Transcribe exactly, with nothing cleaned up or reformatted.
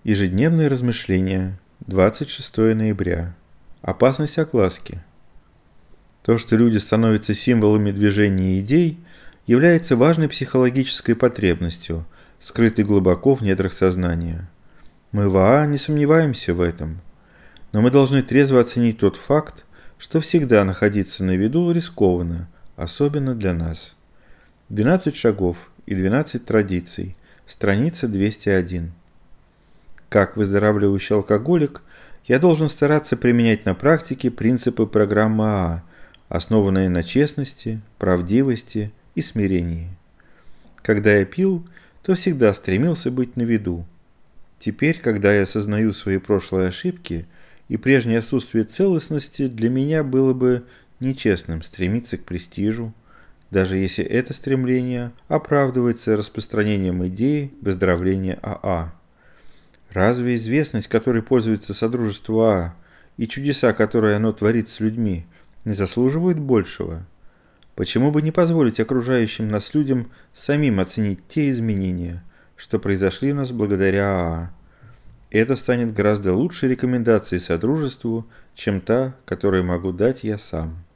Ежедневные размышления. двадцать шестое ноября. Опасность огласки. То, что люди становятся символами движения и идей, является важной психологической потребностью, скрытой глубоко в недрах сознания. Мы в АА не сомневаемся в этом. Но мы должны трезво оценить тот факт, что всегда находиться на виду рискованно, особенно для нас. двенадцать шагов и двенадцать традиций. Страница двести один. Как выздоравливающий алкоголик, я должен стараться применять на практике принципы программы АА, основанные на честности, правдивости и смирении. Когда я пил, то всегда стремился быть на виду. Теперь, когда я осознаю свои прошлые ошибки и прежнее отсутствие целостности, для меня было бы нечестным стремиться к престижу, даже если это стремление оправдывается распространением идеи выздоровления АА. Разве известность, которой пользуется Содружество АА, и чудеса, которые оно творит с людьми, не заслуживают большего? Почему бы не позволить окружающим нас людям самим оценить те изменения, что произошли у нас благодаря АА? Это станет гораздо лучшей рекомендацией Содружеству, чем та, которую могу дать я сам.